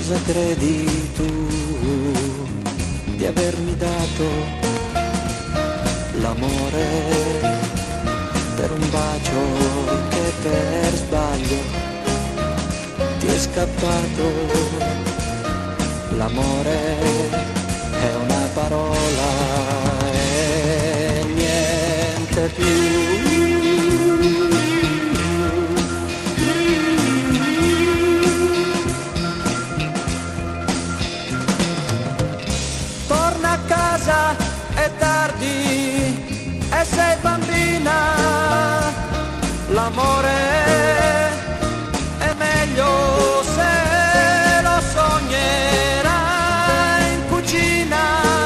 Cosa credi tu di avermi dato? L'amore per un bacio che per sbaglio ti è scappato. L'amore è una parola e niente più. Torna a casa, è tardi e sei bambina. L'amore è meglio se lo sognerai in cucina.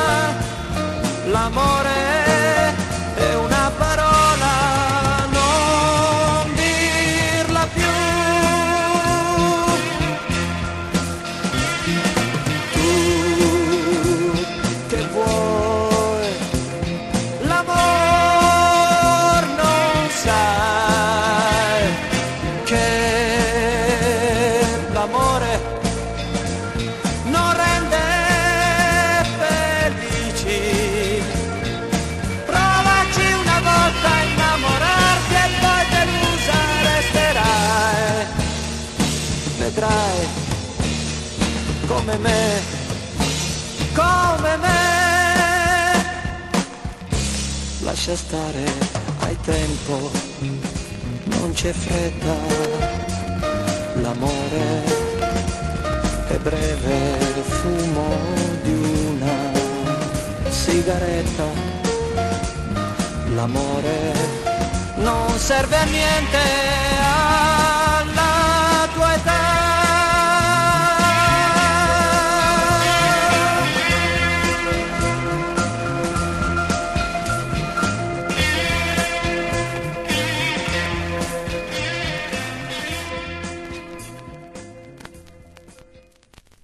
L'amore è una parola, non dirla più. Che vuoi l'amor, non sai che l'amore non rende felici. Provaci una volta a innamorarti e poi delusa resterai. Vedrai come me, come me. Lascia stare, hai tempo, non c'è fretta. L'amore è breve, fumo di una sigaretta. L'amore non serve a niente,